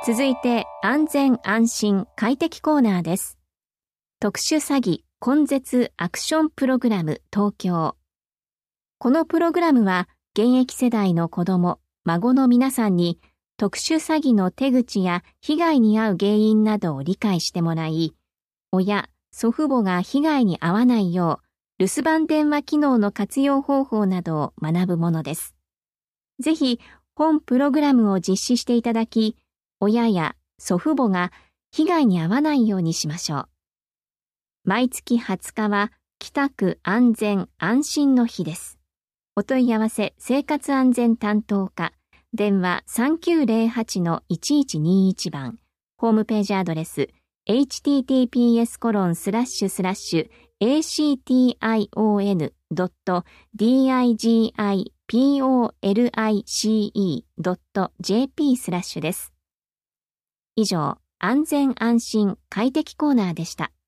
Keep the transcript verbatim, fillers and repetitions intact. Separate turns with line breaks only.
続いて安全安心快適コーナーです。特殊詐欺根絶アクションプログラム東京。このプログラムは現役世代の子ども、孫の皆さんに特殊詐欺の手口や被害に遭う原因などを理解してもらい、親、祖父母が被害に遭わないよう留守番電話機能の活用方法などを学ぶものです。ぜひ本プログラムを実施していただき、親や祖父母が被害に遭わないようにしましょう。毎月はつかは北区安全安心の日です。お問い合わせ生活安全担当課、電話 さんきゅうゼロはちのいちいちにいち 番、ホームページアドレス エイチティーティーピーエスコロンスラッシュスラッシュエーシーティーアイオーエヌドットディーアイジーアイピーオーエルアイシーイードットジェーピー スラッシュです。以上、安全安心快適コーナーでした。